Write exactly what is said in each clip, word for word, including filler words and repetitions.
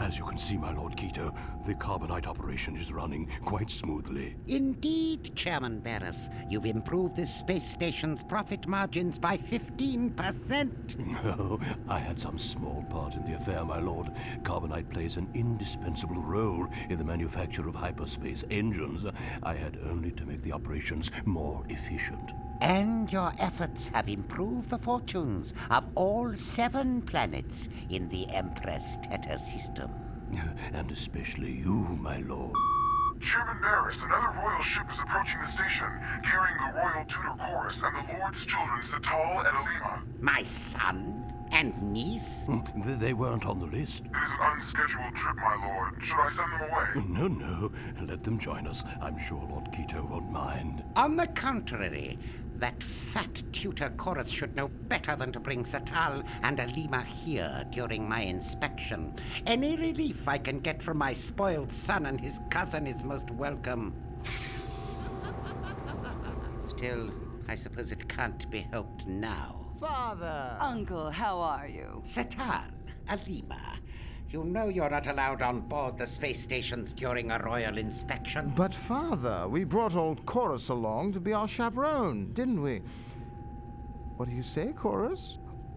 As you can see, my Lord Keto, the carbonite operation is running quite smoothly. Indeed, Chairman Barris. You've improved this space station's profit margins by fifteen percent. Oh, I had some small part in the affair, my lord. Carbonite plays an indispensable role in the manufacture of hyperspace engines. I had only to make the operations more efficient. And your efforts have improved the fortunes of all seven planets in the Empress Theta system. And especially you, my lord. Chairman Barris, another royal ship is approaching the station, carrying the royal tutor Chorus and the Lord's children Satal and Alima. My son and niece? They weren't on the list. It is an unscheduled trip, my lord. Should I send them away? No, no. Let them join us. I'm sure Lord Keto won't mind. On the contrary, that fat tutor Chorus should know better than to bring Satal and Alima here during my inspection. Any relief I can get from my spoiled son and his cousin is most welcome. Still, I suppose it can't be helped now. Father! Uncle, how are you? Satal, Alima, you know you're not allowed on board the space stations during a royal inspection. But Father, we brought old Chorus along to be our chaperone, didn't we? What do you say, Chorus?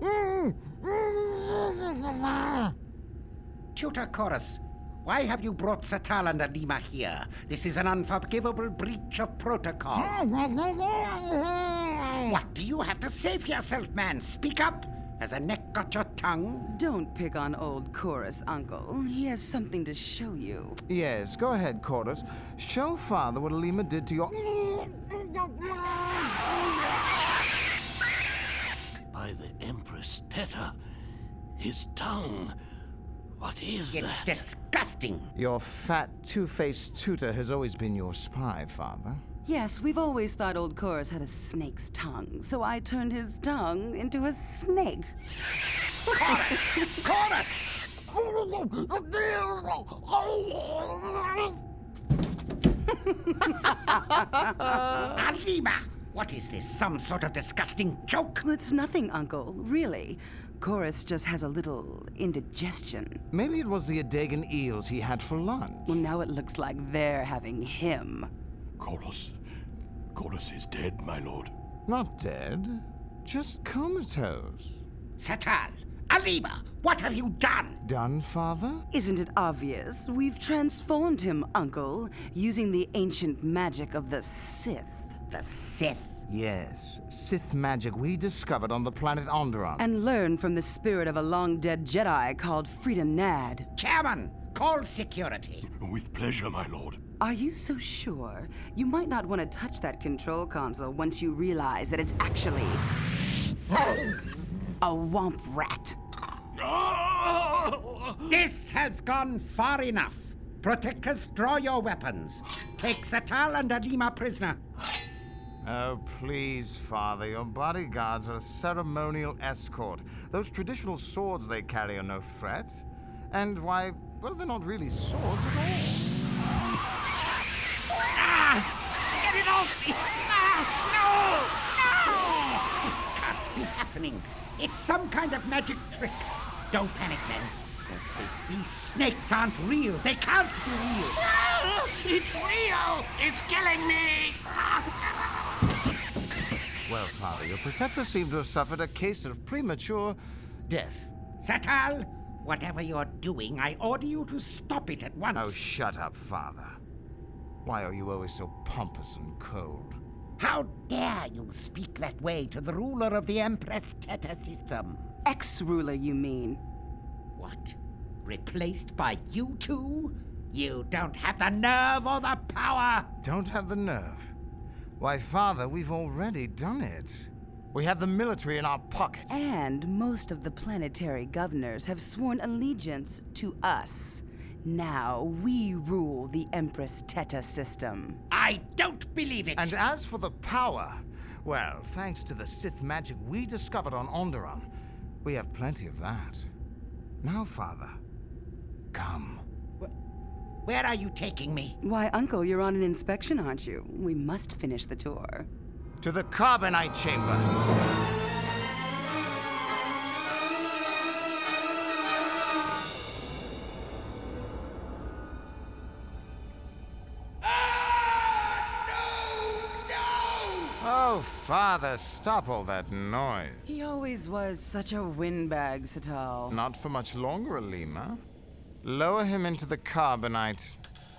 Tutor Chorus, why have you brought Satal and Alima here? This is an unforgivable breach of protocol. What do you have to say for yourself, man? Speak up! Has a neck got your tongue? Don't pick on old Chorus, Uncle. He has something to show you. Yes, go ahead, Chorus. Show Father what Alima did to your... By the Empress Theta, his tongue. What is It's that? disgusting. Your fat, two-faced tutor has always been your spy, Father. Yes, we've always thought old Chorus had a snake's tongue, so I turned his tongue into a snake. Chorus! Chorus! Alima! What is this? Some sort of disgusting joke? It's nothing, Uncle. Really. Chorus just has a little indigestion. Maybe it was the Adegan eels he had for lunch. Well, now it looks like they're having him. Chorus. Chorus is dead, my lord. Not dead, just comatose. Satal! Alima! What have you done? Done, Father? Isn't it obvious? We've transformed him, Uncle, using the ancient magic of the Sith. The Sith? Yes, Sith magic we discovered on the planet Onderon. And learned from the spirit of a long-dead Jedi called Frida Nad. Chairman, call security. With pleasure, my lord. Are you so sure? You might not want to touch that control console once you realize that it's actually... a womp rat. This has gone far enough. Protectors, draw your weapons. Take Satal and Alima prisoner. Oh, please, Father, your bodyguards are a ceremonial escort. Those traditional swords they carry are no threat. And why, well, they're not really swords at all. Ah! Get it off me! Ah! No! No! This can't be happening. It's some kind of magic trick. Don't panic, men. These snakes aren't real. They can't be real. No! It's real! It's killing me! Well, Father, your protector seemed to have suffered a case of premature death. Satal, whatever you're doing, I order you to stop it at once. Oh, shut up, Father. Why are you always so pompous and cold? How dare you speak that way to the ruler of the Empress Theta system? Ex-ruler, you mean? What? Replaced by you two? You don't have the nerve or the power! Don't have the nerve? Why, Father, we've already done it. We have the military in our pocket. And most of the planetary governors have sworn allegiance to us. Now we rule the Empress Theta system. I don't believe it! And as for the power, well, thanks to the Sith magic we discovered on Onderon, we have plenty of that. Now, Father, come. Where are you taking me? Why, Uncle, you're on an inspection, aren't you? We must finish the tour. To the carbonite chamber. Father, stop all that noise. He always was such a windbag, Satal. Not for much longer, Alima. Lower him into the carbonite.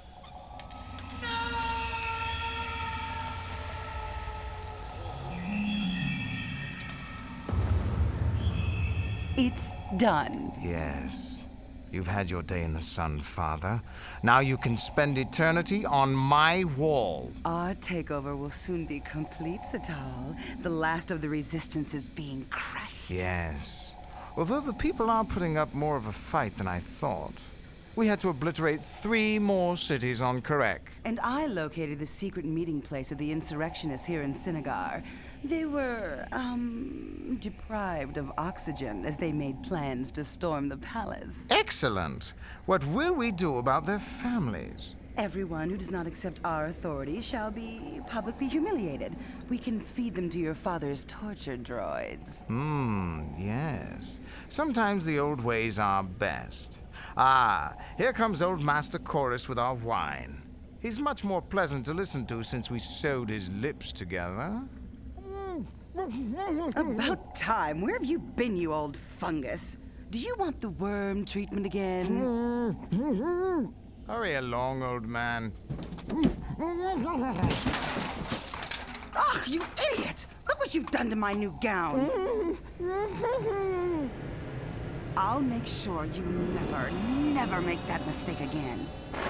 It's done. Yes. You've had your day in the sun, Father. Now you can spend eternity on my wall. Our takeover will soon be complete, Satal. The last of the resistance is being crushed. Yes. Although the people are putting up more of a fight than I thought. We had to obliterate three more cities on Karek. And I located the secret meeting place of the insurrectionists here in Sinagar. They were, um, deprived of oxygen as they made plans to storm the palace. Excellent. What will we do about their families? Everyone who does not accept our authority shall be publicly humiliated. We can feed them to your father's torture droids. Hmm, yes. Sometimes the old ways are best. Ah, here comes old Master Chorus with our wine. He's much more pleasant to listen to since we sewed his lips together. About time. Where have you been, you old fungus? Do you want the worm treatment again? Hurry along, old man. Ugh, you idiot! Look what you've done to my new gown. I'll make sure you never, never make that mistake again.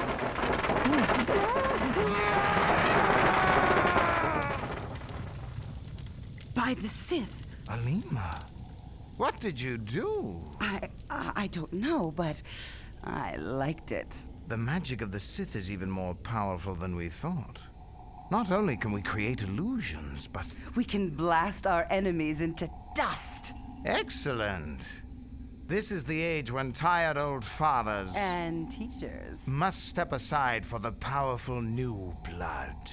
By the Sith. Alima, what did you do? I, I, I don't know, but I liked it. The magic of the Sith is even more powerful than we thought. Not only can we create illusions, but... We can blast our enemies into dust. Excellent. This is the age when tired old fathers... And teachers. must step aside for the powerful new blood.